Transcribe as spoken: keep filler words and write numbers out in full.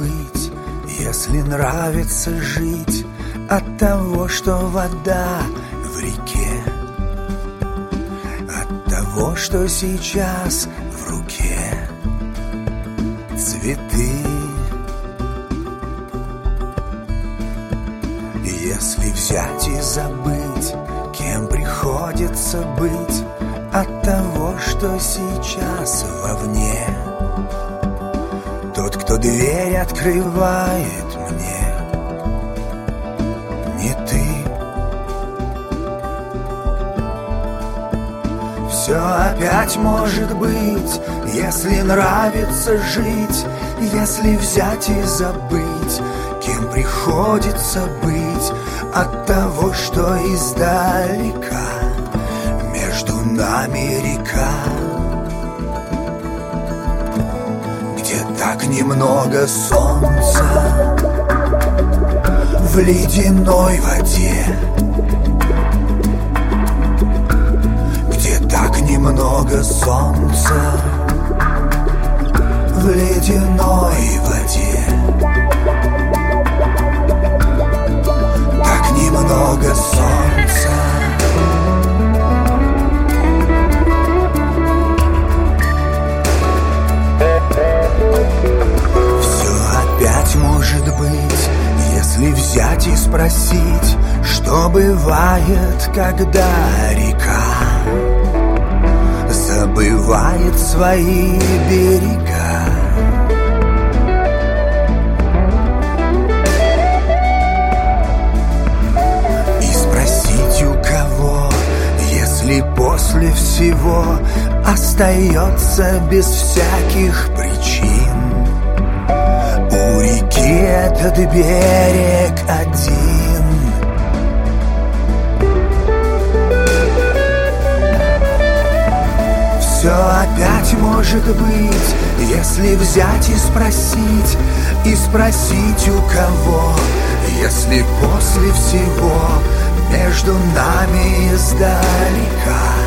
быть, если нравится жить от того, что вода в реке, от того, что сейчас в руке цветы. Если взять и забыть, кем приходится быть от того, что сейчас вовне, тот, кто дверь открывает мне, не ты. Все опять может быть, если нравится жить, если взять и забыть, кем приходится быть от того, что издалека между нами река, где так немного солнца в ледяной воде, где так немного солнца в ледяной воде, так немного солнца. Может быть, если взять и спросить, что бывает, когда река забывает свои берега. И спросить у кого, если после всего остается без всяких причин у реки этот берег один. Все опять может быть, если взять и спросить, и спросить у кого, если после всего между нами издалека